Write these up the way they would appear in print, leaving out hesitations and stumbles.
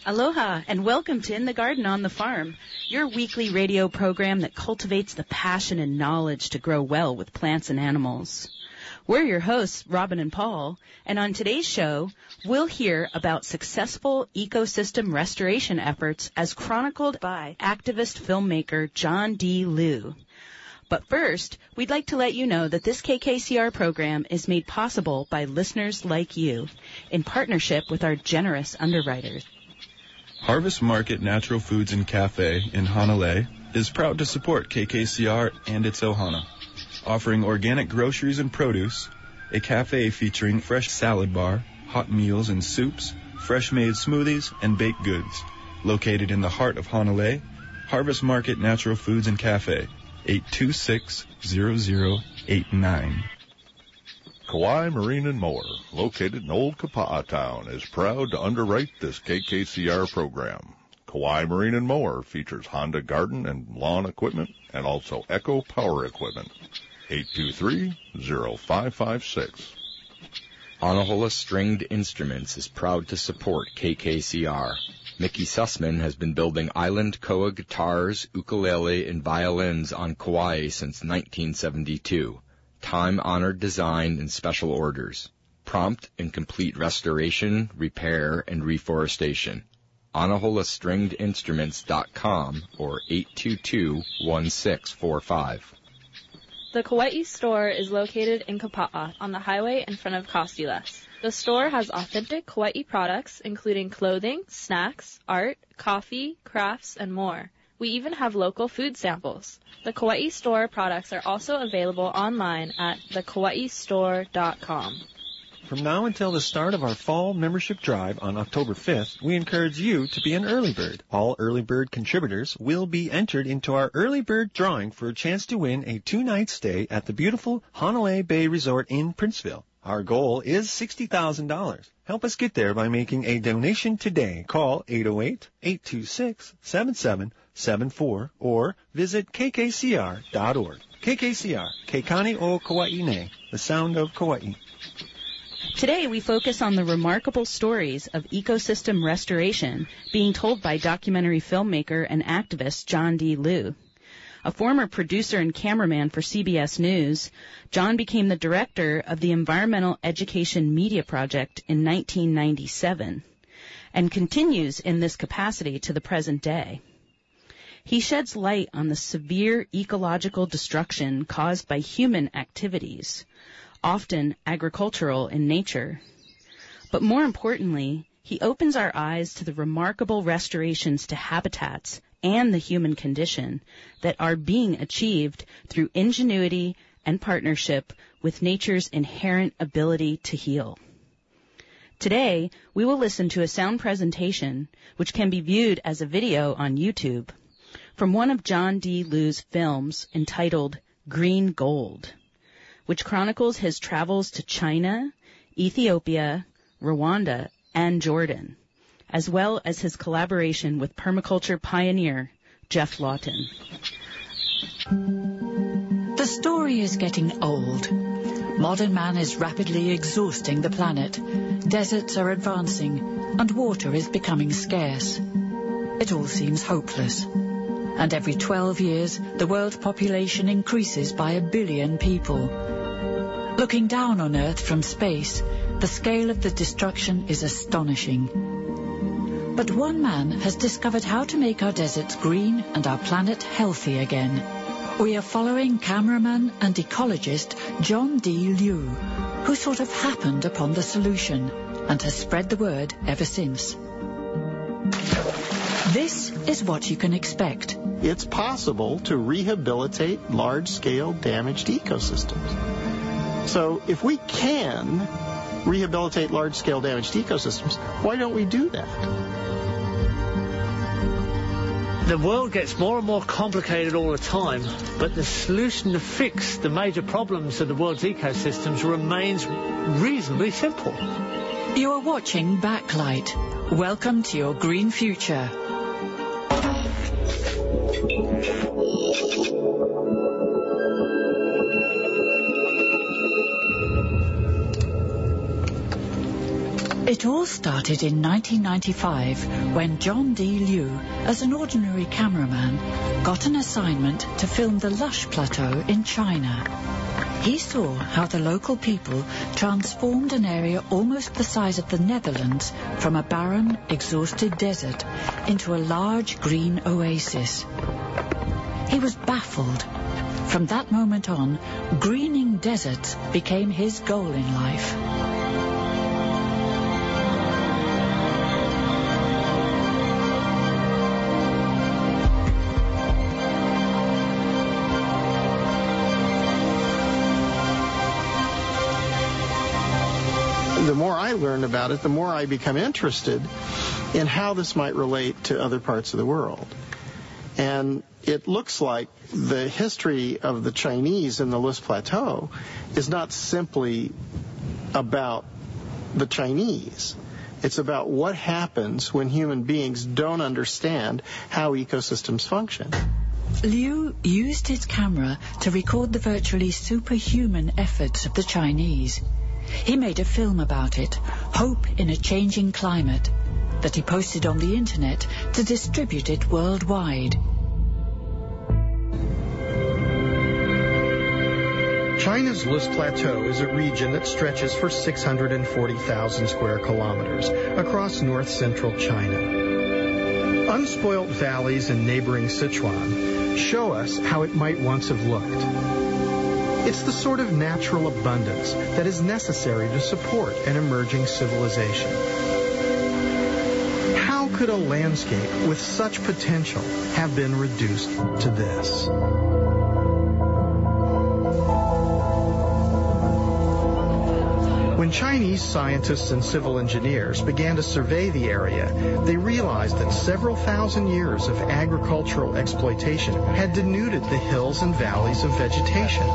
Aloha, and welcome to In the Garden on the Farm, your weekly radio program that cultivates the passion and knowledge to grow well with plants and animals. We're your hosts, Robin and Paul, and on today's show, we'll hear about successful ecosystem restoration efforts as chronicled by activist filmmaker John D. Liu. But first, we'd like to let you know that this KKCR program is made possible by listeners like you, in partnership with our generous underwriters. Harvest Market Natural Foods and Cafe in Hanalei is proud to support KKCR and its Ohana, offering organic groceries and produce, a cafe featuring fresh salad bar, hot meals and soups, fresh-made smoothies, and baked goods. Located in the heart of Hanalei, Harvest Market Natural Foods and Cafe, 826-0089. Kauai Marine and Mower, located in Old Kapa'a Town, is proud to underwrite this KKCR program. Kauai Marine and Mower features Honda garden and lawn equipment and also Echo Power Equipment. 823-0556. Anahola Stringed Instruments is proud to support KKCR. Mickey Sussman has been building island koa guitars, ukulele, and violins on Kauai since 1972. Time-honored design and special orders. Prompt and complete restoration, repair, and reforestation. AnaHolaStringedInstruments.com or 822-1645. The Kauai store is located in Kapa'a on the highway in front of Costulas. The store has authentic Kauai products, including clothing, snacks, art, coffee, crafts, and more. We even have local food samples. The Kauai store products are also available online at thekawaistore.com. From now until the start of our fall membership drive on October 5th, we encourage you to be an early bird. All early bird contributors will be entered into our early bird drawing for a chance to win a 2-night stay at the beautiful Hanalei Bay Resort in Princeville. Our goal is $60,000. Help us get there by making a donation today. Call 808-826-7774 or visit kkcr.org. KKCR, Keikani o Kauai, the sound of Kauai. Today we focus on the remarkable stories of ecosystem restoration being told by documentary filmmaker and activist John D. Liu. A former producer and cameraman for CBS News, John became the director of the Environmental Education Media Project in 1997 and continues in this capacity to the present day. He sheds light on the severe ecological destruction caused by human activities, often agricultural in nature. But more importantly, he opens our eyes to the remarkable restorations to habitats and the human condition that are being achieved through ingenuity and partnership with nature's inherent ability to heal. Today, we will listen to a sound presentation, which can be viewed as a video on YouTube, from one of John D. Liu's films entitled Green Gold, which chronicles his travels to China, Ethiopia, Rwanda, and Jordan, as well as his collaboration with permaculture pioneer Geoff Lawton. The story is getting old. Modern man is rapidly exhausting the planet. Deserts are advancing, and water is becoming scarce. It all seems hopeless. And every 12 years, the world population increases by 1 billion people. Looking down on Earth from space, the scale of the destruction is astonishing. But one man has discovered how to make our deserts green and our planet healthy again. We are following cameraman and ecologist John D. Liu, who sort of happened upon the solution and has spread the word ever since. This is what you can expect. It's possible to rehabilitate large-scale damaged ecosystems. So if we can rehabilitate large-scale damaged ecosystems, why don't we do that? The world gets more and more complicated all the time, but the solution to fix the major problems of the world's ecosystems remains reasonably simple. You are watching Backlight. Welcome to your green future. It all started in 1995 when John D. Liu, as an ordinary cameraman, got an assignment to film the Lush Plateau in China. He saw how the local people transformed an area almost the size of the Netherlands from a barren, exhausted desert into a large green oasis. He was baffled. From that moment on, greening deserts became his goal in life. The more I learn about it, the more I become interested in how this might relate to other parts of the world. And it looks like the history of the Chinese in the Loess Plateau is not simply about the Chinese. It's about what happens when human beings don't understand how ecosystems function. Liu used his camera to record the virtually superhuman efforts of the Chinese. He made a film about it, Hope in a Changing Climate, that he posted on the internet to distribute it worldwide. China's Loess Plateau is a region that stretches for 640,000 square kilometers across north-central China. Unspoilt valleys in neighboring Sichuan show us how it might once have looked. It's the sort of natural abundance that is necessary to support an emerging civilization. How could a landscape with such potential have been reduced to this? When Chinese scientists and civil engineers began to survey the area, they realized that several thousand years of agricultural exploitation had denuded the hills and valleys of vegetation.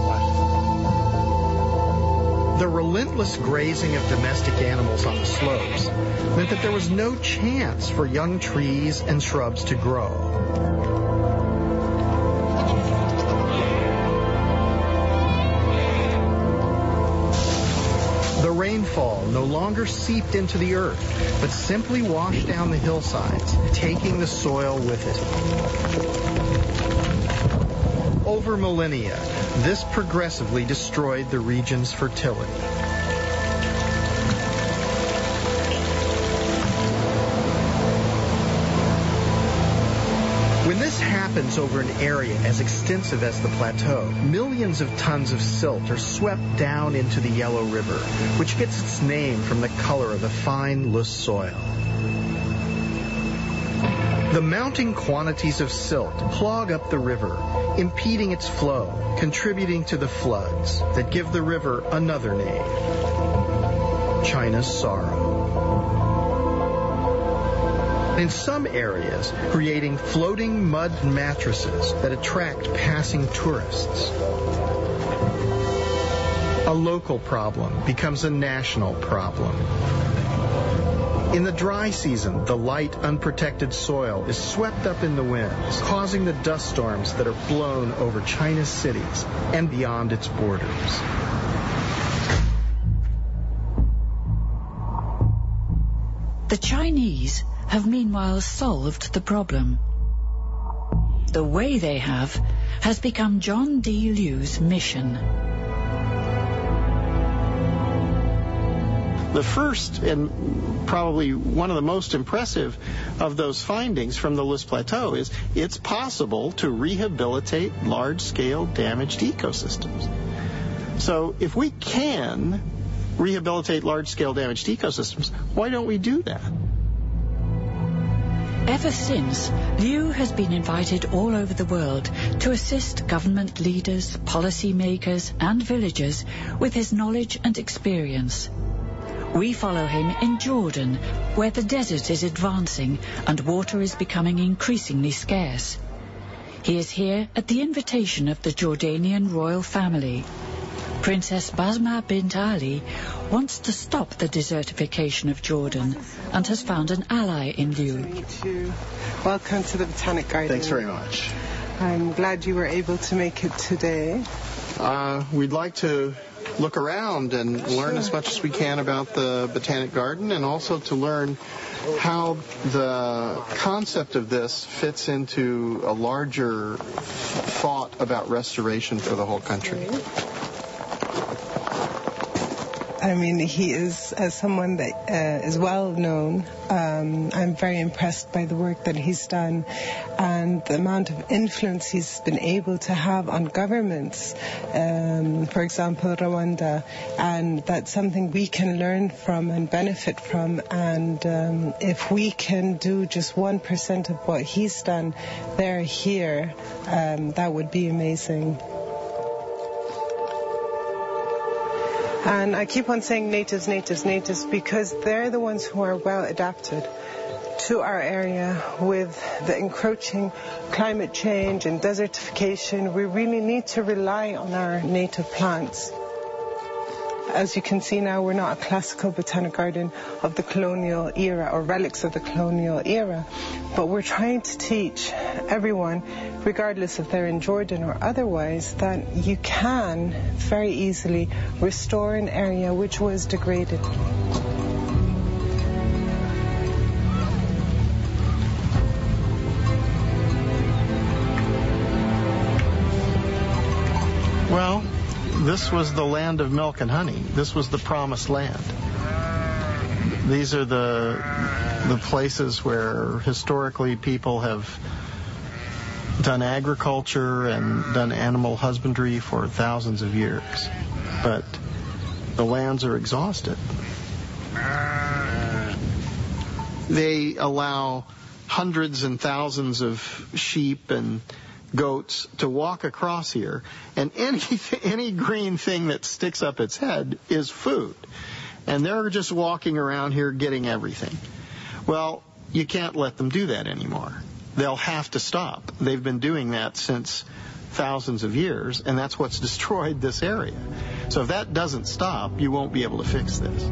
The relentless grazing of domestic animals on the slopes meant that there was no chance for young trees and shrubs to grow. The rainfall no longer seeped into the earth, but simply washed down the hillsides, taking the soil with it. Over millennia, this progressively destroyed the region's fertility. When this happens over an area as extensive as the plateau, millions of tons of silt are swept down into the Yellow River, which gets its name from the color of the fine, loose soil. The mounting quantities of silt clog up the river, impeding its flow, contributing to the floods that give the river another name, China's Sorrow. In some areas, creating floating mud mattresses that attract passing tourists. A local problem becomes a national problem. In the dry season, the light, unprotected soil is swept up in the winds, causing the dust storms that are blown over China's cities and beyond its borders. The Chinese have meanwhile solved the problem. The way they have has become John D. Liu's mission. The first and probably one of the most impressive of those findings from the Loess Plateau is it's possible to rehabilitate large-scale damaged ecosystems. So if we can rehabilitate large-scale damaged ecosystems, why don't we do that? Ever since, Liu has been invited all over the world to assist government leaders, policymakers, and villagers with his knowledge and experience. We follow him in Jordan, where the desert is advancing and water is becoming increasingly scarce. He is here at the invitation of the Jordanian royal family. Princess Basma bint Ali wants to stop the desertification of Jordan and has found an ally in Liu. Nice to meet you. Welcome to the Botanic Garden. Thanks very much. I'm glad you were able to make it today. We'd like to look around and learn as much as we can about the Botanic Garden, and also to learn how the concept of this fits into a larger thought about restoration for the whole country. I mean, he is someone that is well known. I'm very impressed by the work that he's done and the amount of influence he's been able to have on governments, for example, Rwanda, and that's something we can learn from and benefit from. And if we can do just 1% of what he's done there, here, that would be amazing. And I keep on saying natives, natives, natives, because they're the ones who are well adapted to our area with the encroaching climate change and desertification. We really need to rely on our native plants. As you can see now, we're not a classical botanic garden of the colonial era or relics of the colonial era, but we're trying to teach everyone, regardless if they're in Jordan or otherwise, that you can very easily restore an area which was degraded. Well, this was the land of milk and honey. This was the promised land. These are the places where historically people have done agriculture and done animal husbandry for thousands of years. But the lands are exhausted. They allow hundreds and thousands of sheep and goats to walk across here, and any green thing that sticks up its head is food. And they're just walking around here getting everything. Well, you can't let them do that anymore. They'll have to stop. They've been doing that since thousands of years, and that's what's destroyed this area. So if that doesn't stop, you won't be able to fix this.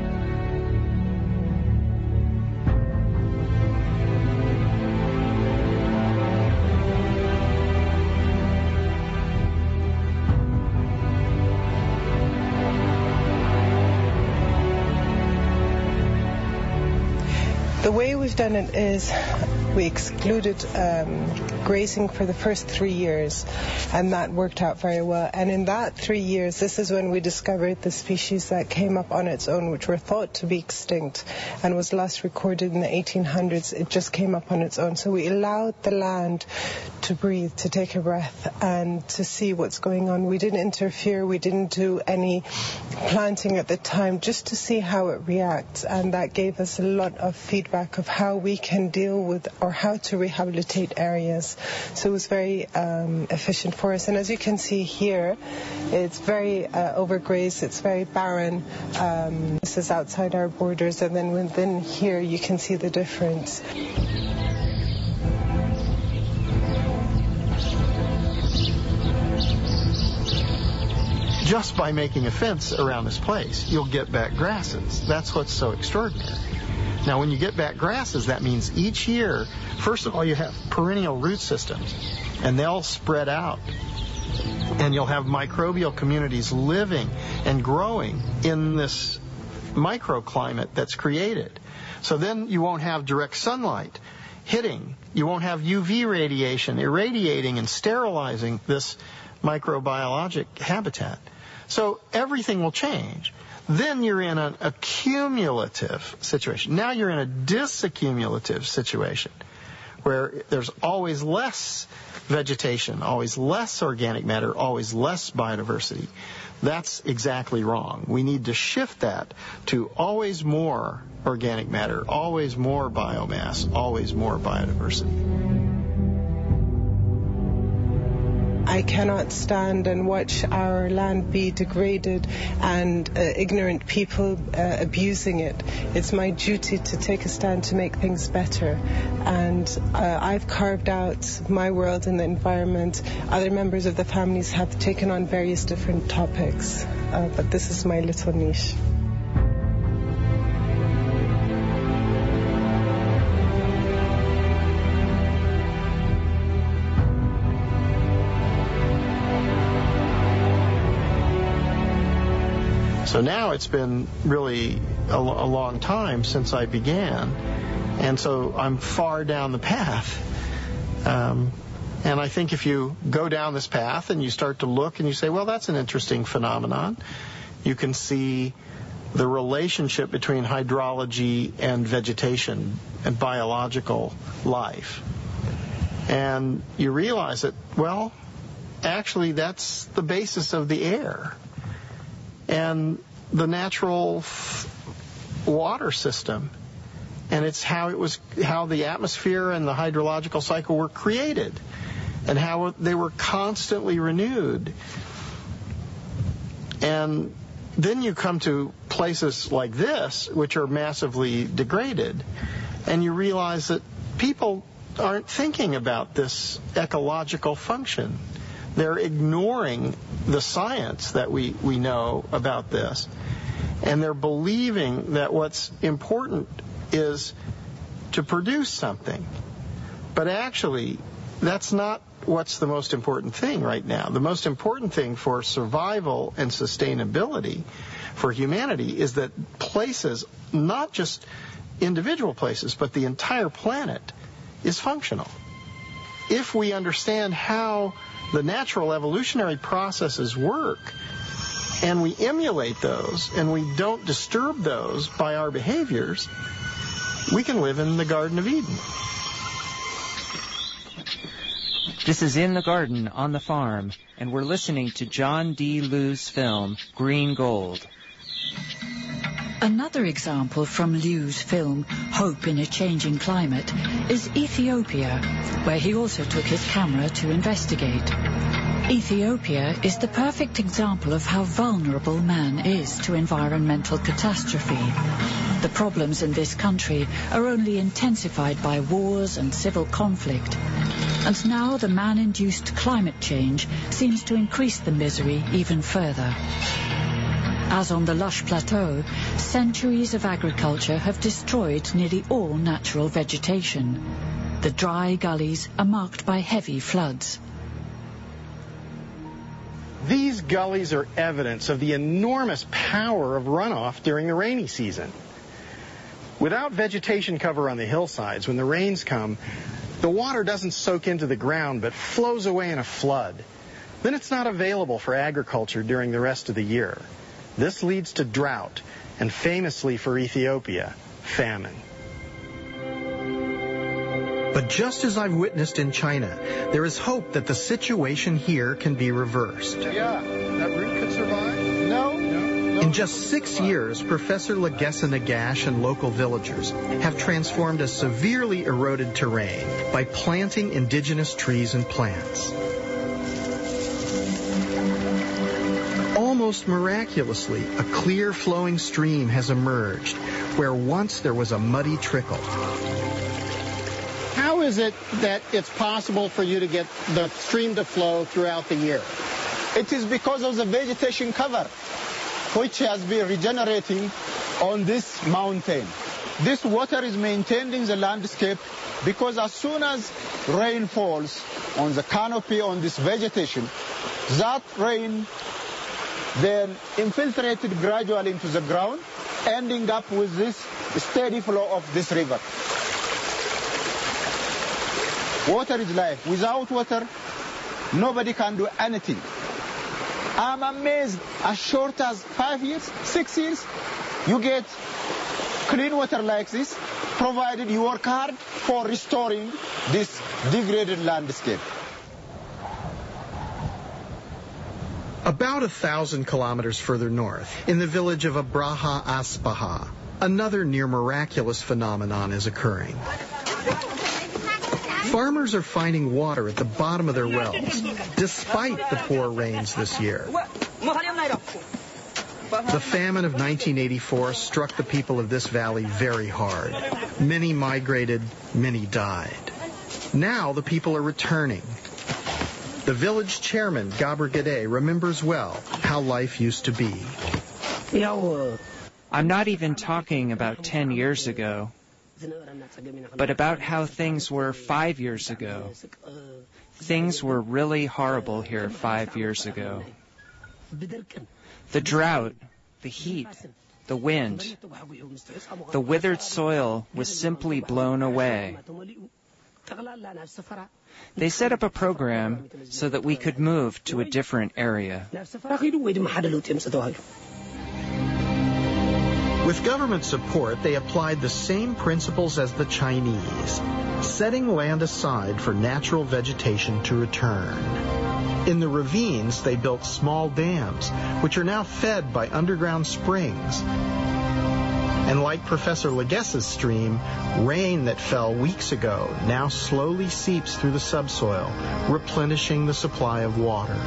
The way we've done it is we excluded grazing for the first 3 years, and that worked out very well. And in that 3 years, this is when we discovered the species that came up on its own, which were thought to be extinct and was last recorded in the 1800s. It just came up on its own. So we allowed the land to breathe, to take a breath, and to see what's going on. We didn't interfere. We didn't do any planting at the time, just to see how it reacts. And that gave us a lot of feedback of how we can deal with or how to rehabilitate areas. So it was very efficient for us. And as you can see here, it's very overgrazed, it's very barren. This is outside our borders, and then within here you can see the difference. Just by making a fence around this place, you'll get back grasses. That's what's so extraordinary. Now, when you get back grasses, that means each year, first of all, you have perennial root systems, and they'll spread out. And you'll have microbial communities living and growing in this microclimate that's created. So then you won't have direct sunlight hitting. You won't have UV radiation irradiating and sterilizing this microbiologic habitat. So everything will change. Then you're in an accumulative situation. Now you're in a disaccumulative situation where there's always less vegetation, always less organic matter, always less biodiversity. That's exactly wrong. We need to shift that to always more organic matter, always more biomass, always more biodiversity. I cannot stand and watch our land be degraded and ignorant people abusing it. It's my duty to take a stand to make things better. And I've carved out my world in the environment. Other members of the families have taken on various different topics, but this is my little niche. So now it's been really a long time since I began, and so I'm far down the path. And I think if you go down this path and you start to look and you say, well, that's an interesting phenomenon, you can see the relationship between hydrology and vegetation and biological life. And you realize that, well, actually that's the basis of the air and the natural water system. And it's how the atmosphere and the hydrological cycle were created and how they were constantly renewed. And then you come to places like this, which are massively degraded, and you realize that people aren't thinking about this ecological function. They're ignoring the science that we know about this, and they're believing that what's important is to produce something. But actually, that's not what's the most important thing right now. The most important thing for survival and sustainability for humanity is that places, not just individual places, but the entire planet, is functional. If we understand how the natural evolutionary processes work, and we emulate those, and we don't disturb those by our behaviors, we can live in the Garden of Eden. This is In the Garden on the Farm, and we're listening to John D. Liu's film, Green Gold. Another example from Liu's film, Hope in a Changing Climate, is Ethiopia, where he also took his camera to investigate. Ethiopia is the perfect example of how vulnerable man is to environmental catastrophe. The problems in this country are only intensified by wars and civil conflict. And now the man-induced climate change seems to increase the misery even further. As on the lush plateau, centuries of agriculture have destroyed nearly all natural vegetation. The dry gullies are marked by heavy floods. These gullies are evidence of the enormous power of runoff during the rainy season. Without vegetation cover on the hillsides, when the rains come, the water doesn't soak into the ground but flows away in a flood. Then it's not available for agriculture during the rest of the year. This leads to drought, and famously for Ethiopia, famine. But just as I've witnessed in China, there is hope that the situation here can be reversed. Yeah, that root could survive? No. In just 6 years, Professor Legessa Nagash and local villagers have transformed a severely eroded terrain by planting indigenous trees and plants. Almost miraculously, a clear flowing stream has emerged where once there was a muddy trickle. How is it that it's possible for you to get the stream to flow throughout the year? It is because of the vegetation cover, which has been regenerating on this mountain. This water is maintained in the landscape because as soon as rain falls on the canopy, on this vegetation, that rain then infiltrated gradually into the ground, ending up with this steady flow of this river. Water is life. Without water, nobody can do anything. I'm amazed, as short as 5 years, 6 years, you get clean water like this, provided you work hard for restoring this degraded landscape. About 1,000 kilometers further north, in the village of Abraha Aspaha, another near-miraculous phenomenon is occurring. Farmers are finding water at the bottom of their wells, despite the poor rains this year. The famine of 1984 struck the people of this valley very hard. Many migrated, many died. Now the people are returning. The village chairman, Gabor Gade, remembers well how life used to be. I'm not even talking about 10 years ago, but about how things were 5 years ago. Things were really horrible here 5 years ago. The drought, the heat, the wind. The withered soil was simply blown away. They set up a program so that we could move to a different area. With government support, they applied the same principles as the Chinese, setting land aside for natural vegetation to return. In the ravines, they built small dams, which are now fed by underground springs. And like Professor Legues's stream, rain that fell weeks ago now slowly seeps through the subsoil, replenishing the supply of water.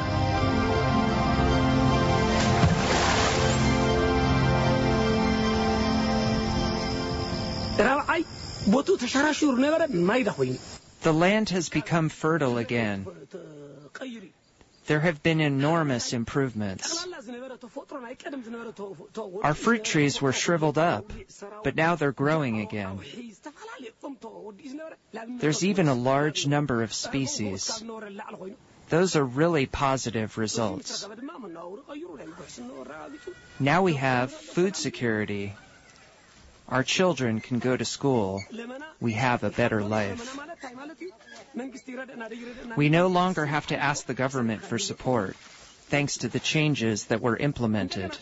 The land has become fertile again. There have been enormous improvements. Our fruit trees were shriveled up, but now they're growing again. There's even a large number of species. Those are really positive results. Now we have food security. Our children can go to school. We have a better life. We no longer have to ask the government for support, thanks to the changes that were implemented.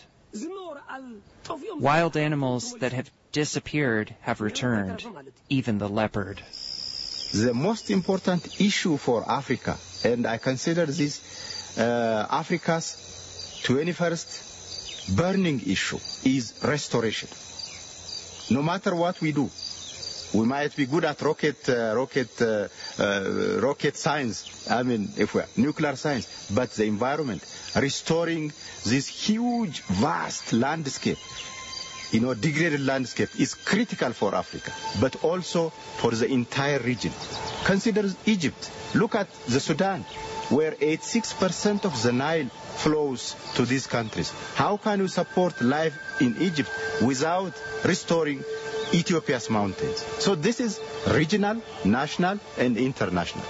Wild animals that have disappeared have returned, even the leopard. The most important issue for Africa, and I consider this Africa's 21st burning issue, is restoration. No matter what we do, we might be good at rocket science, nuclear science, but the environment, restoring this huge, vast landscape, degraded landscape, is critical for Africa, but also for the entire region. Consider Egypt. Look at the Sudan, where 86% of the Nile flows to these countries. How can we support life in Egypt without restoring Ethiopia's mountains? So this is regional, national, and international.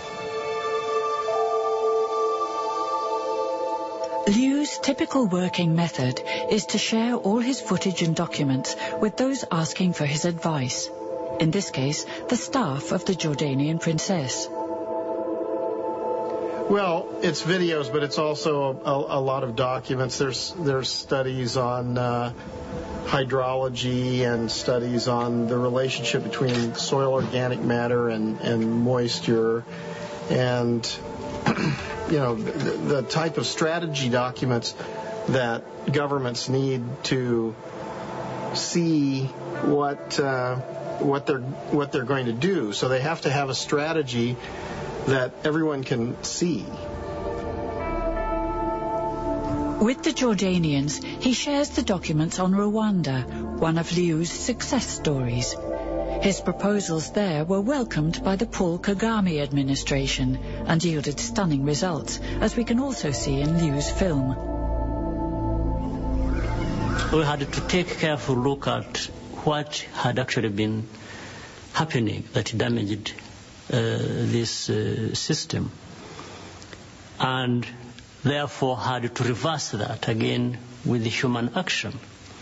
Liu's typical working method is to share all his footage and documents with those asking for his advice. In this case, the staff of the Jordanian princess. Well, it's videos, but it's also a lot of documents. There's studies on hydrology and studies on the relationship between soil organic matter and moisture, and the type of strategy documents that governments need to see what they're going to do. So they have to have a strategy that everyone can see. With the Jordanians, he shares the documents on Rwanda, one of Liu's success stories. His proposals there were welcomed by the Paul Kagame administration and yielded stunning results, as we can also see in Liu's film. We had to take a careful look at what had actually been happening that damaged this system, and therefore had to reverse that again with the human action.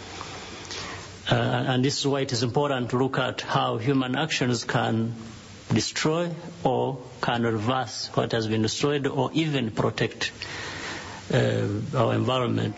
And this is why it is important to look at how human actions can destroy or can reverse what has been destroyed, or even protect our environment.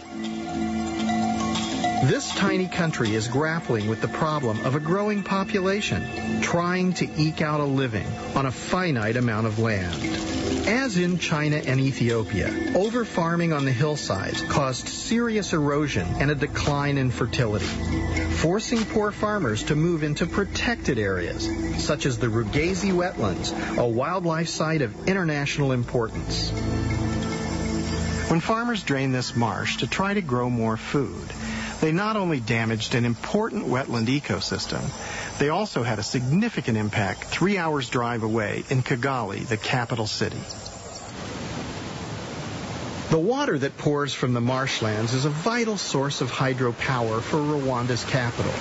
This tiny country is grappling with the problem of a growing population, trying to eke out a living on a finite amount of land. As in China and Ethiopia, over-farming on the hillsides caused serious erosion and a decline in fertility, forcing poor farmers to move into protected areas, such as the Rugazi wetlands, a wildlife site of international importance. When farmers drained this marsh to try to grow more food, they not only damaged an important wetland ecosystem, they also had a significant impact 3 hours' drive away in Kigali, the capital city. The water that pours from the marshlands is a vital source of hydropower for Rwanda's capital.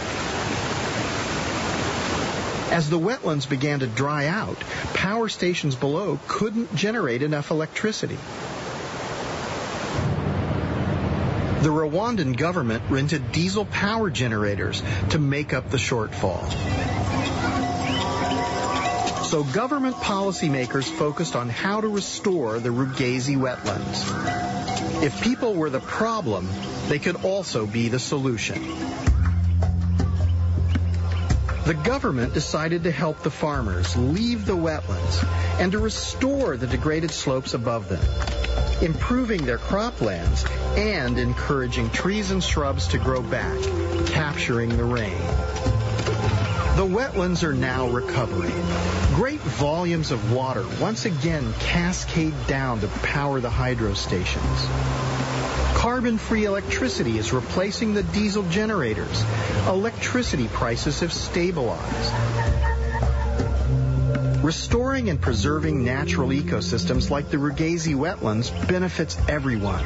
As the wetlands began to dry out, power stations below couldn't generate enough electricity. The Rwandan government rented diesel power generators to make up the shortfall. So government policymakers focused on how to restore the Rugazi wetlands. If people were the problem, they could also be the solution. The government decided to help the farmers leave the wetlands and to restore the degraded slopes above them, improving their croplands and encouraging trees and shrubs to grow back, capturing the rain. The wetlands are now recovering. Great volumes of water once again cascade down to power the hydro stations. Carbon-free electricity is replacing the diesel generators. Electricity prices have stabilized. Restoring and preserving natural ecosystems like the Rugazi wetlands benefits everyone.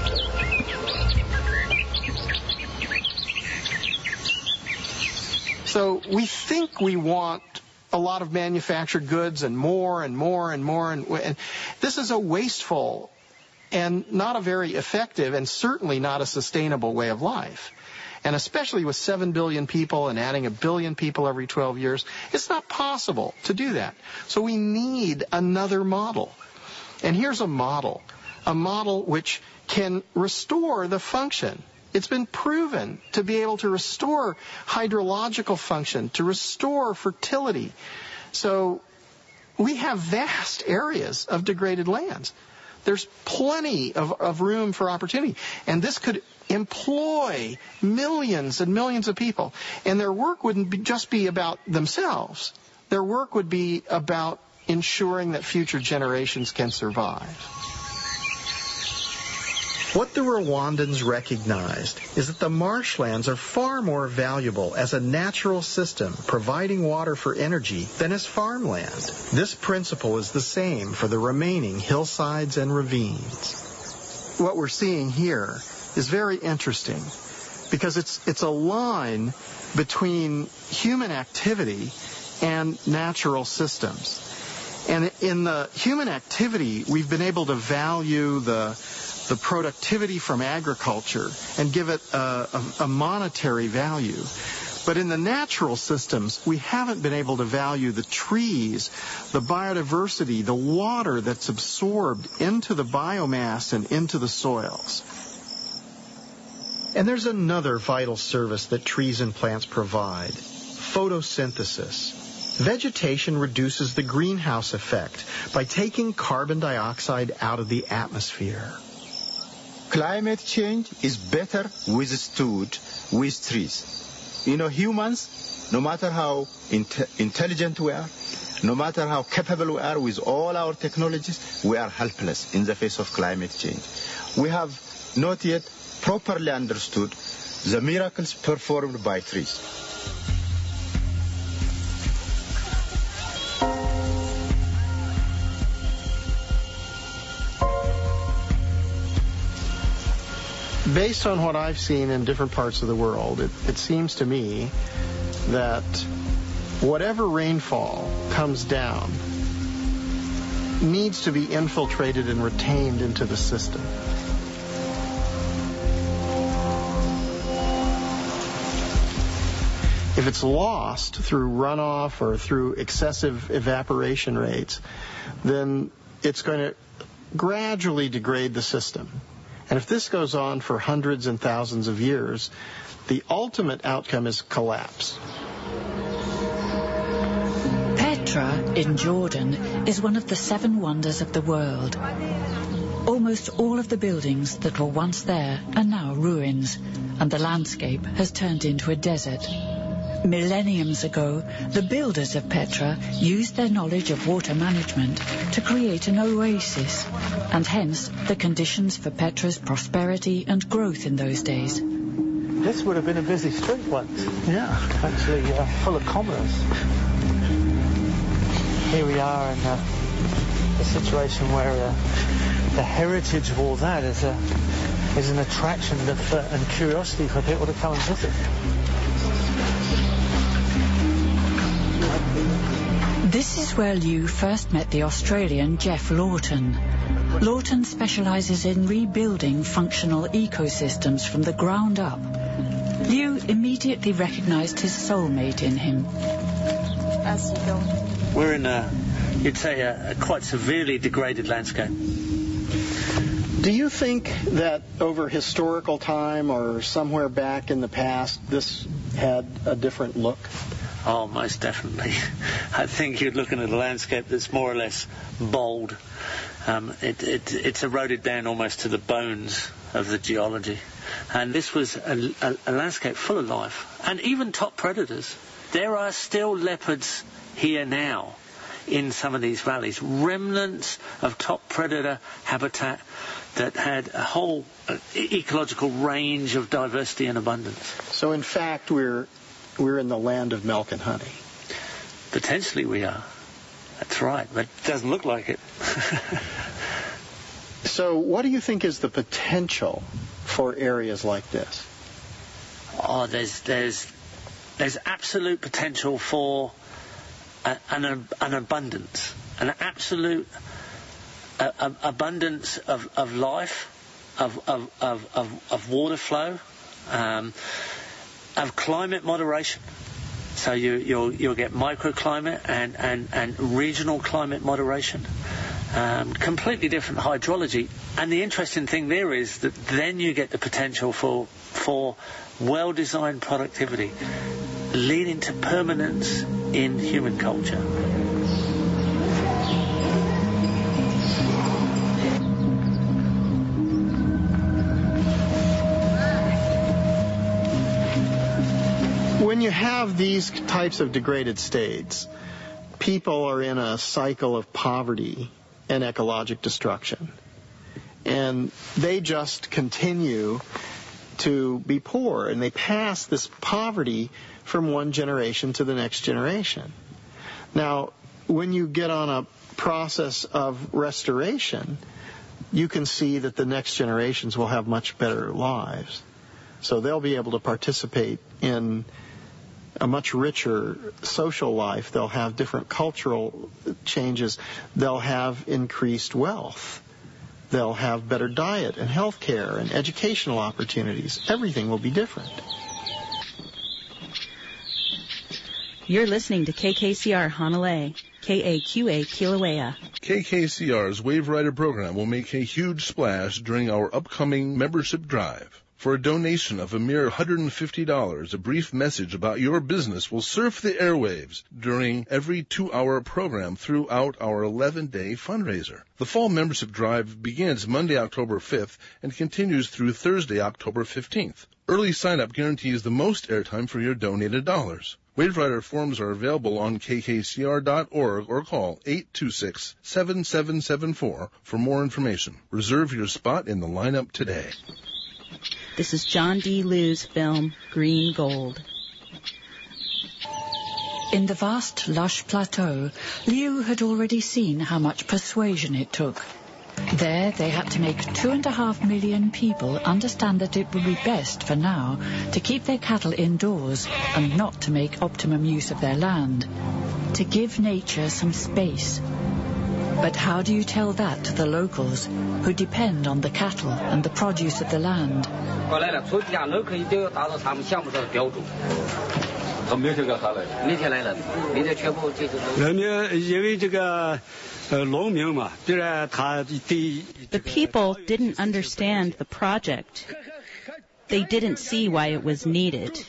So we think we want a lot of manufactured goods and more and more and more. And this is a wasteful and not a very effective and certainly not a sustainable way of life. And especially with 7 billion people and adding 1 billion people every 12 years, it's not possible to do that. So we need another model. And here's a model which can restore the function. It's been proven to be able to restore hydrological function, to restore fertility. So we have vast areas of degraded lands. There's plenty of room for opportunity. And this could employ millions and millions of people. And their work wouldn't just be about themselves. Their work would be about ensuring that future generations can survive. What the Rwandans recognized is that the marshlands are far more valuable as a natural system providing water for energy than as farmland. This principle is the same for the remaining hillsides and ravines. What we're seeing here is very interesting because it's a line between human activity and natural systems. And in the human activity, we've been able to value the productivity from agriculture and give it a monetary value. But in the natural systems, we haven't been able to value the trees, the biodiversity, the water that's absorbed into the biomass and into the soils. And there's another vital service that trees and plants provide: photosynthesis. Vegetation reduces the greenhouse effect by taking carbon dioxide out of the atmosphere. Climate change is better withstood with trees. You know, humans, no matter how intelligent we are, no matter how capable we are with all our technologies, we are helpless in the face of climate change. We have not yet properly understood the miracles performed by trees. Based on what I've seen in different parts of the world, it seems to me that whatever rainfall comes down needs to be infiltrated and retained into the system. If it's lost through runoff or through excessive evaporation rates, then it's going to gradually degrade the system. And if this goes on for hundreds and thousands of years, the ultimate outcome is collapse. Petra in Jordan is one of the 7 wonders of the world. Almost all of the buildings that were once there are now ruins, and the landscape has turned into a desert. Millenniums ago, the builders of Petra used their knowledge of water management to create an oasis, and hence the conditions for Petra's prosperity and growth in those days. This would have been a busy street once. Yeah. Actually, full of commerce. Here we are in a situation where the heritage of all that is an attraction and curiosity for people to come and visit. This is where Liu first met the Australian Geoff Lawton. Lawton specializes in rebuilding functional ecosystems from the ground up. Liu immediately recognized his soulmate in him. We're in you'd say, a quite severely degraded landscape. Do you think that over historical time or somewhere back in the past, this had a different look? Oh, most definitely. I think you're looking at a landscape that's more or less bald. It's eroded down almost to the bones of the geology. And this was a landscape full of life. And even top predators. There are still leopards here now in some of these valleys. Remnants of top predator habitat that had a whole ecological range of diversity and abundance. So in fact, we're in the land of milk and honey. Potentially we are. That's right, but it doesn't look like it. So what do you think is the potential for areas like this? Oh, there's absolute potential for an abundance, an absolute abundance of life, of water flow, of climate moderation. So you'll get microclimate and regional climate moderation. Completely different hydrology. And the interesting thing there is that then you get the potential for well-designed productivity, leading to permanence in human culture. When you have these types of degraded states, people are in a cycle of poverty and ecologic destruction. And they just continue to be poor, and they pass this poverty from one generation to the next generation. Now, when you get on a process of restoration, you can see that the next generations will have much better lives. So they'll be able to participate in a much richer social life. They'll have different cultural changes. They'll have increased wealth. They'll have better diet and health care and educational opportunities. Everything will be different. You're listening to KKCR Hanalei, KAQA Kilauea. KKCR's Wave Rider program will make a huge splash during our upcoming membership drive. For a donation of a mere $150, a brief message about your business will surf the airwaves during every 2-hour program throughout our 11-day fundraiser. The fall membership drive begins Monday, October 5th and continues through Thursday, October 15th. Early sign-up guarantees the most airtime for your donated dollars. Wave Rider forms are available on kkcr.org or call 826-7774 for more information. Reserve your spot in the lineup today. This is John D. Liu's film, Green Gold. In the vast, lush plateau, Liu had already seen how much persuasion it took. There, they had to make 2.5 million people understand that it would be best for now to keep their cattle indoors and not to make optimum use of their land, to give nature some space. But how do you tell that to the locals who depend on the cattle and the produce of the land? The people didn't understand the project. They didn't see why it was needed.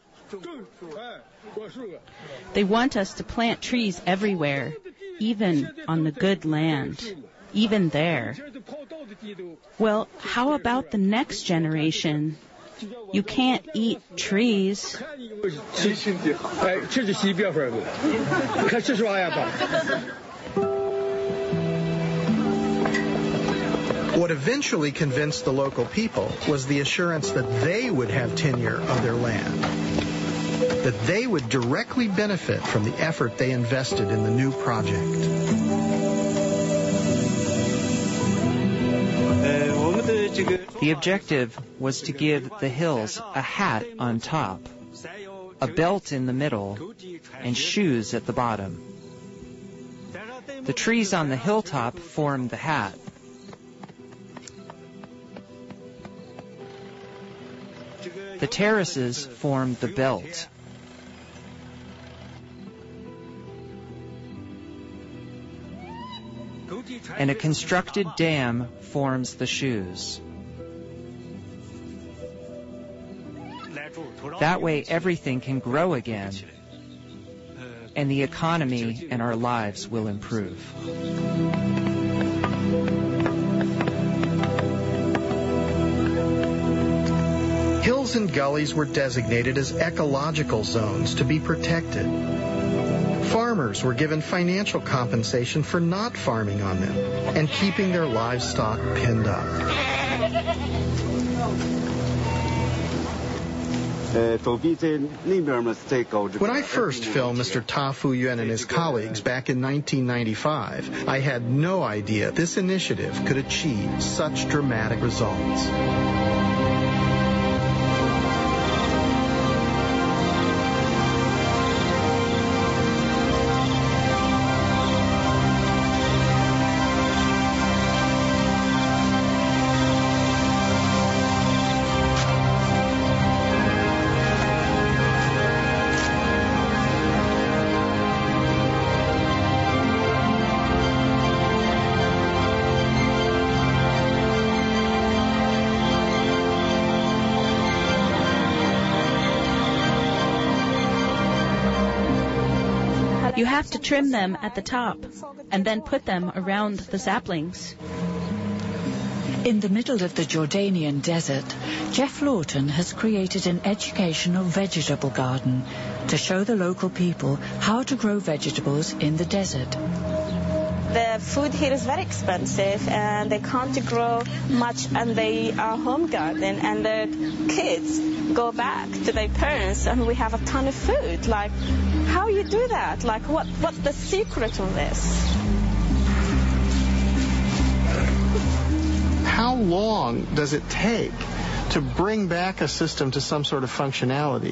They want us to plant trees everywhere, even on the good land, even there. Well, how about the next generation? You can't eat trees. What eventually convinced the local people was the assurance that they would have tenure of their land, that they would directly benefit from the effort they invested in the new project. The objective was to give the hills a hat on top, a belt in the middle, and shoes at the bottom. The trees on the hilltop formed the hat, The terraces form the belt. And a constructed dam forms the shoes. That way everything can grow again, and the economy and our lives will improve. Hills and gullies were designated as ecological zones to be protected. Farmers were given financial compensation for not farming on them and keeping their livestock pinned up. When I first filmed Mr. Ta Fu-Yuen and his colleagues back in 1995, I had no idea this initiative could achieve such dramatic results. You have to trim them at the top and then put them around the saplings. In the middle of the Jordanian desert, Jeff Lawton has created an educational vegetable garden to show the local people how to grow vegetables in the desert. The food here is very expensive and they can't grow much, and they are home garden, and the kids go back to their parents and we have a ton of food. Like, how you do that? Like, what's the secret of this? How long does it take to bring back a system to some sort of functionality?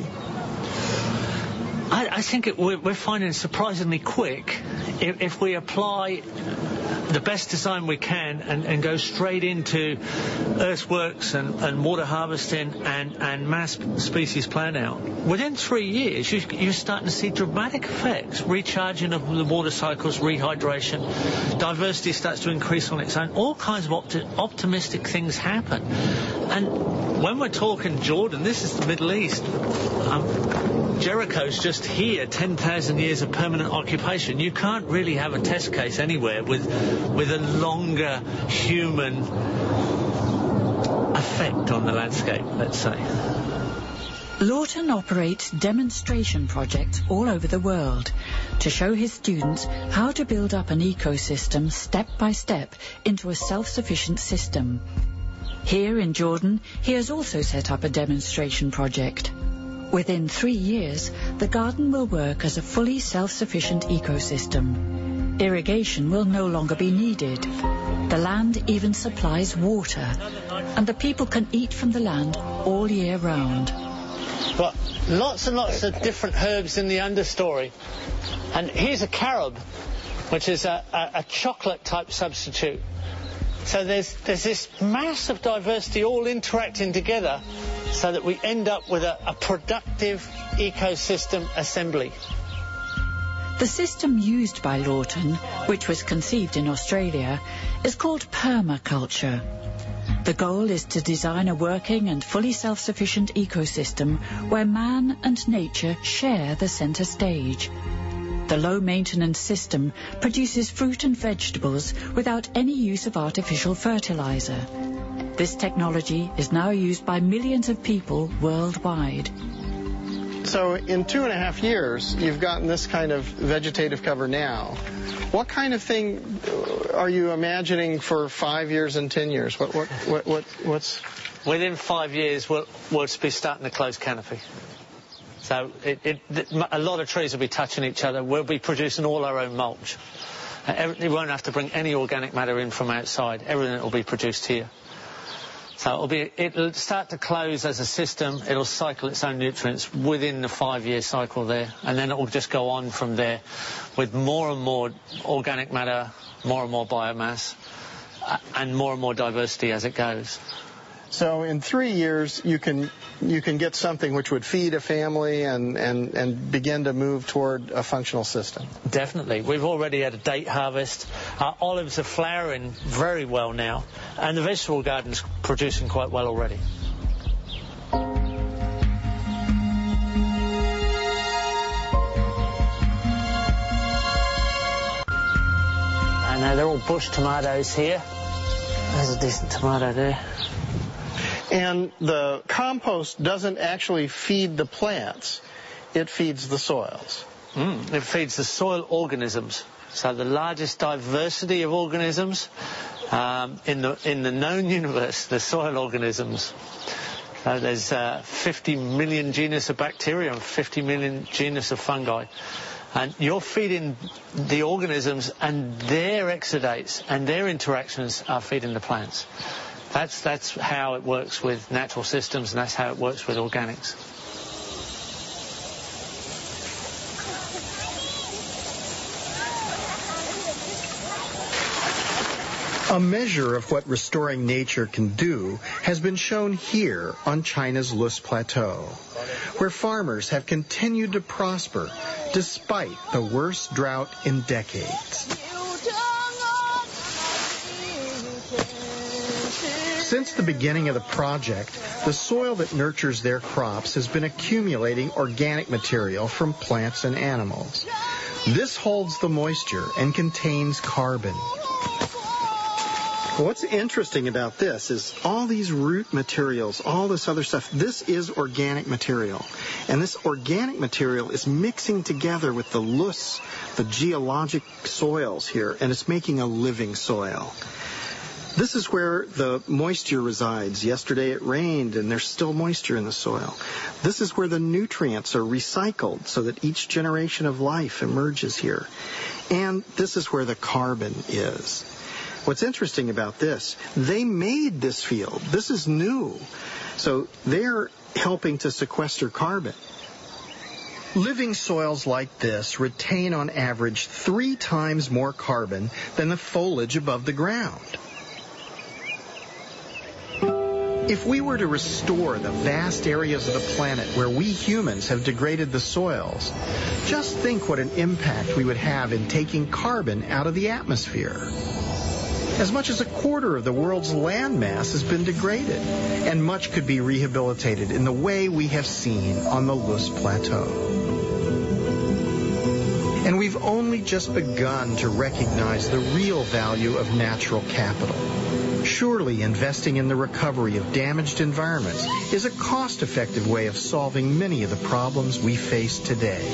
I think we're finding it surprisingly quick if we apply the best design we can and go straight into earthworks and water harvesting and mass species plan out. Within 3 years, you're starting to see dramatic effects. Recharging of the water cycles, rehydration, diversity starts to increase on its own. All kinds of optimistic things happen. And when we're talking Jordan, this is the Middle East. Jericho's just here, 10,000 years of permanent occupation. You can't really have a test case anywhere with a longer human effect on the landscape, let's say. Lawton operates demonstration projects all over the world to show his students how to build up an ecosystem step by step into a self-sufficient system. Here in Jordan, he has also set up a demonstration project. Within 3 years, the garden will work as a fully self-sufficient ecosystem. Irrigation will no longer be needed. The land even supplies water, and the people can eat from the land all year round. But lots and lots of different herbs in the understory. And here's a carob, which is a chocolate-type substitute. So there's this massive diversity all interacting together so that we end up with a productive ecosystem assembly. The system used by Lawton, which was conceived in Australia, is called permaculture. The goal is to design a working and fully self-sufficient ecosystem where man and nature share the center stage. The low-maintenance system produces fruit and vegetables without any use of artificial fertilizer. This technology is now used by millions of people worldwide. So in 2.5 years, you've gotten this kind of vegetative cover now. What kind of thing are you imagining for 5 years and 10 years? What's... Within 5 years, we'll be starting to close canopy. So a lot of trees will be touching each other. We'll be producing all our own mulch. We won't have to bring any organic matter in from outside. Everything will be produced here. So it'll start to close as a system. It'll cycle its own nutrients within the 5-year cycle there, and then it will just go on from there with more and more organic matter, more and more biomass, and more diversity as it goes. So in 3 years, you can get something which would feed a family and begin to move toward a functional system. Definitely. We've already had a date harvest. Our olives are flowering very well now, and the vegetable garden's producing quite well already. And now they're all bush tomatoes here. There's a decent tomato there. And the compost doesn't actually feed the plants. It feeds the soils. It feeds the soil organisms. So the largest diversity of organisms in the known universe, the soil organisms. So there's 50 million genus of bacteria and 50 million genus of fungi. And you're feeding the organisms, and their exudates and their interactions are feeding the plants. That's how it works with natural systems, and that's how it works with organics. A measure of what restoring nature can do has been shown here on China's Lus Plateau, where farmers have continued to prosper despite the worst drought in decades. Since the beginning of the project, the soil that nurtures their crops has been accumulating organic material from plants and animals. This holds the moisture and contains carbon. What's interesting about this is all these root materials, all this other stuff, this is organic material. And this organic material is mixing together with the loess, the geologic soils here, and it's making a living soil. This is where the moisture resides. Yesterday it rained and there's still moisture in the soil. This is where the nutrients are recycled so that each generation of life emerges here. And this is where the carbon is. What's interesting about this, they made this field. This is new. So they're helping to sequester carbon. Living soils like this retain on average 3 times more carbon than the foliage above the ground. If we were to restore the vast areas of the planet where we humans have degraded the soils, just think what an impact we would have in taking carbon out of the atmosphere. As much as 1/4 of the world's land mass has been degraded, and much could be rehabilitated in the way we have seen on the Lus Plateau. And we've only just begun to recognize the real value of natural capital. Surely investing in the recovery of damaged environments is a cost-effective way of solving many of the problems we face today.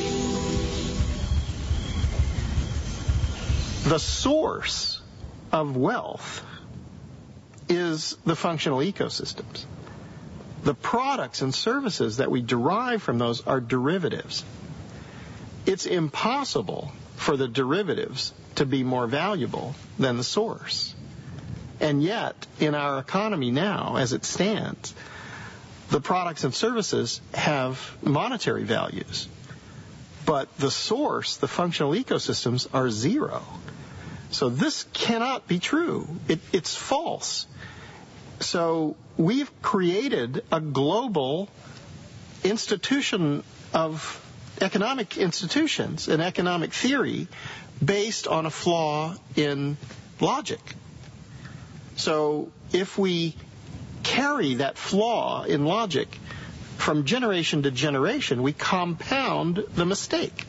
The source of wealth is the functional ecosystems. The products and services that we derive from those are derivatives. It's impossible for the derivatives to be more valuable than the source. And yet, in our economy now, as it stands, the products and services have monetary values. But the source, the functional ecosystems, are zero. So this cannot be true. It's false. So we've created a global institution of economic institutions, an economic theory, based on a flaw in logic. So if we carry that flaw in logic from generation to generation, we compound the mistake.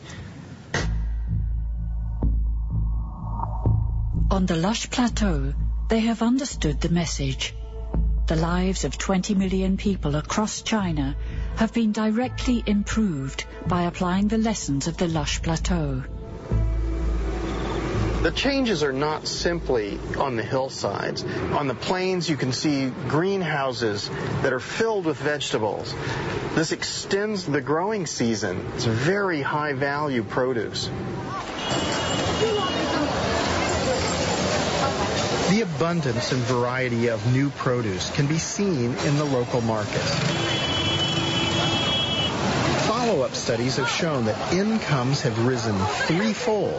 On the Lush Plateau, they have understood the message. The lives of 20 million people across China have been directly improved by applying the lessons of the Lush Plateau. The changes are not simply on the hillsides. On the plains, you can see greenhouses that are filled with vegetables. This extends the growing season. It's very high-value produce. The abundance and variety of new produce can be seen in the local market. Follow-up studies have shown that incomes have risen 3-fold.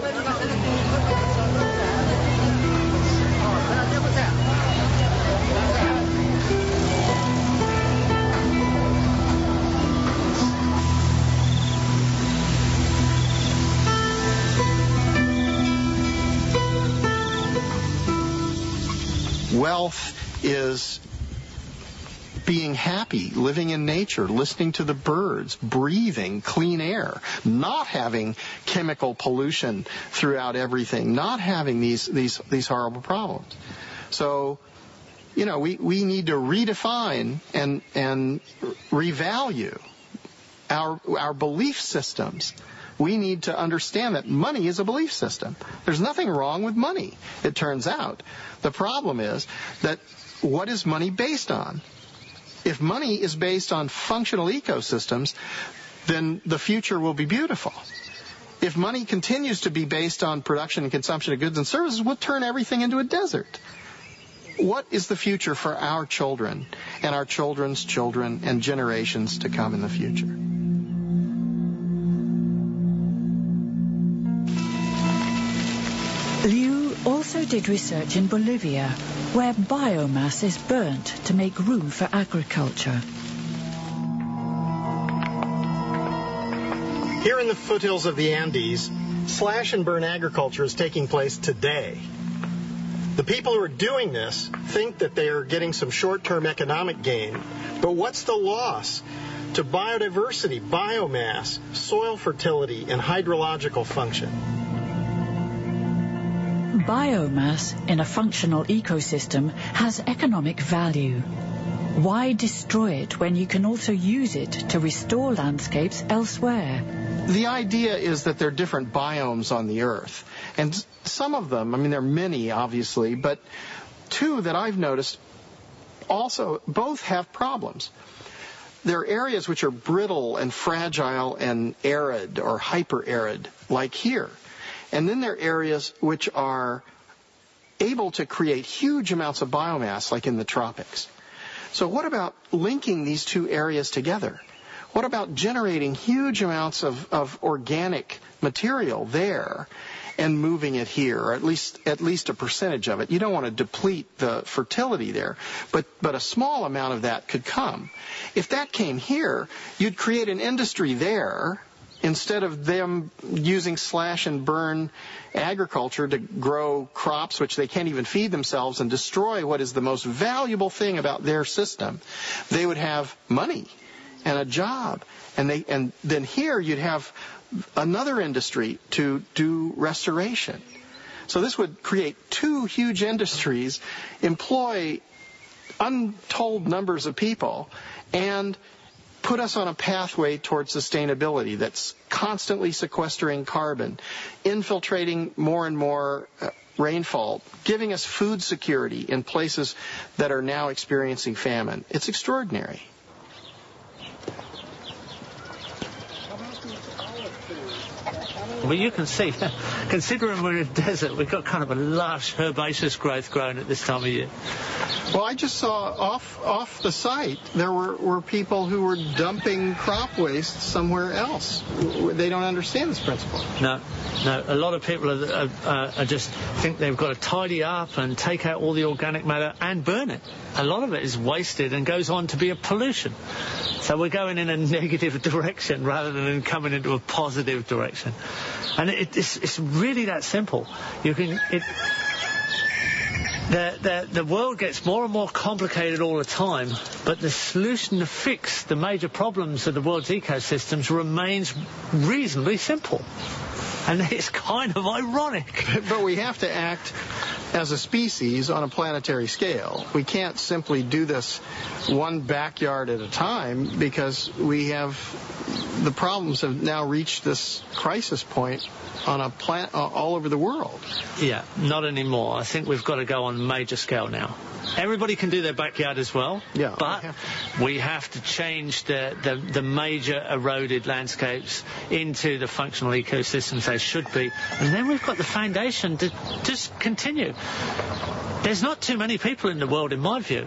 Wealth is being happy, living in nature, listening to the birds, breathing clean air, not having chemical pollution throughout everything, not having these horrible problems. So, we need to redefine and revalue our belief systems. We need to understand that money is a belief system. There's nothing wrong with money, it turns out. The problem is that what is money based on? If money is based on functional ecosystems, then the future will be beautiful. If money continues to be based on production and consumption of goods and services, we'll turn everything into a desert. What is the future for our children and our children's children and generations to come in the future? Liu also did research in Bolivia, where biomass is burnt to make room for agriculture. Here in the foothills of the Andes, slash and burn agriculture is taking place today. The people who are doing this think that they are getting some short-term economic gain, but what's the loss to biodiversity, biomass, soil fertility, and hydrological function? Biomass in a functional ecosystem has economic value. Why destroy it when you can also use it to restore landscapes elsewhere? The idea is that there are different biomes on the Earth. And some of them, there are many, obviously, but two that I've noticed also both have problems. There are areas which are brittle and fragile and arid or hyper-arid, like here. And then there are areas which are able to create huge amounts of biomass, like in the tropics. So what about linking these two areas together? What about generating huge amounts of organic material there and moving it here, or at least a percentage of it? You don't want to deplete the fertility there, but a small amount of that could come. If that came here, you'd create an industry there instead of them using slash and burn agriculture to grow crops which they can't even feed themselves and destroy what is the most valuable thing about their system. They would have money and a job, and then here you'd have another industry to do restoration. So this would create two huge industries, employ untold numbers of people, and put us on a pathway towards sustainability that's constantly sequestering carbon, infiltrating more and more rainfall, giving us food security in places that are now experiencing famine. It's extraordinary. Well, you can see, considering we're in a desert, we've got kind of a lush herbaceous growth growing at this time of year. Well, I just saw off the site there were people who were dumping crop waste somewhere else. They don't understand this principle. No. A lot of people are just think they've got to tidy up and take out all the organic matter and burn it. A lot of it is wasted and goes on to be a pollution. So we're going in a negative direction rather than coming into a positive direction. And it's really that simple. The world gets more and more complicated all the time, but the solution to fix the major problems of the world's ecosystems remains reasonably simple. And it's kind of ironic. But we have to act as a species on a planetary scale. We can't simply do this one backyard at a time, because the problems have now reached this crisis point on a all over the world. Yeah, not anymore. I think we've got to go on major scale now. Everybody can do their backyard as well, yeah, but we have to change the major eroded landscapes into the functional ecosystems they should be. And then we've got the foundation to just continue. There's not too many people in the world, in my view.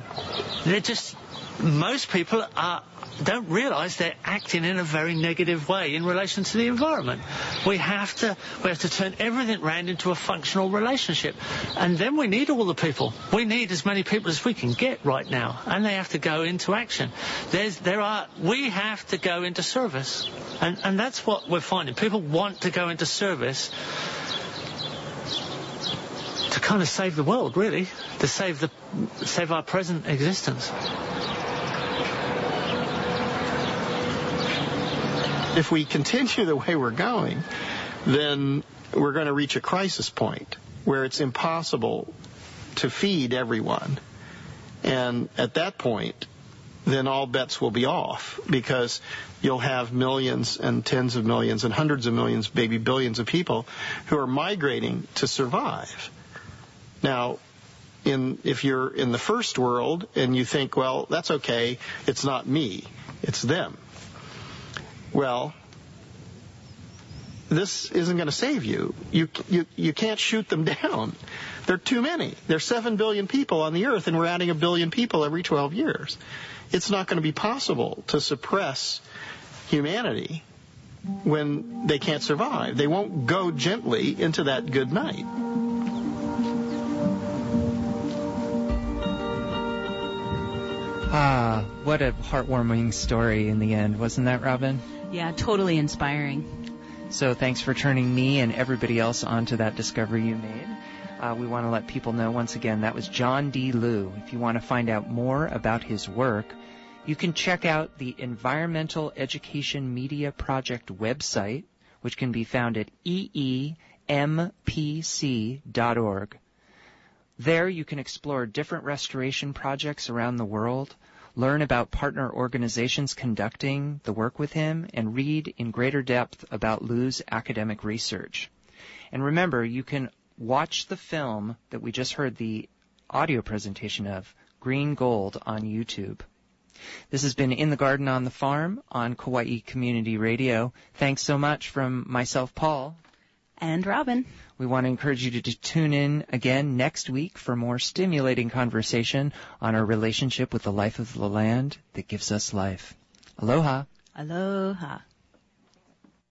Most people don't realise they're acting in a very negative way in relation to the environment. We have to turn everything round into a functional relationship, and then we need all the people. We need as many people as we can get right now, and they have to go into action. We have to go into service, and that's what we're finding. People want to go into service to kind of save the world, really, to save our present existence. If we continue the way we're going, then we're going to reach a crisis point where it's impossible to feed everyone. And at that point, then all bets will be off, because you'll have millions and tens of millions and hundreds of millions, maybe billions of people who are migrating to survive. Now, if you're in the first world and you think, well, that's okay, it's not me, it's them. Well, this isn't going to save you. You can't shoot them down. There are too many. There are 7 billion people on the earth, and we're adding 1 billion people every 12 years. It's not going to be possible to suppress humanity when they can't survive. They won't go gently into that good night. Ah, what a heartwarming story in the end, wasn't that, Robin? Yeah, totally inspiring. So thanks for turning me and everybody else onto that discovery you made. We want to let people know once again that was John D. Liu. If you want to find out more about his work, you can check out the Environmental Education Media Project website, which can be found at eempc.org. There you can explore different restoration projects around the world, learn about partner organizations conducting the work with him, and read in greater depth about Liu's academic research. And remember, you can watch the film that we just heard the audio presentation of, Green Gold, on YouTube. This has been In the Garden on the Farm on Kauai Community Radio. Thanks so much from myself, Paul. And Robin. We want to encourage you to tune in again next week for more stimulating conversation on our relationship with the life of the land that gives us life. Aloha. Aloha.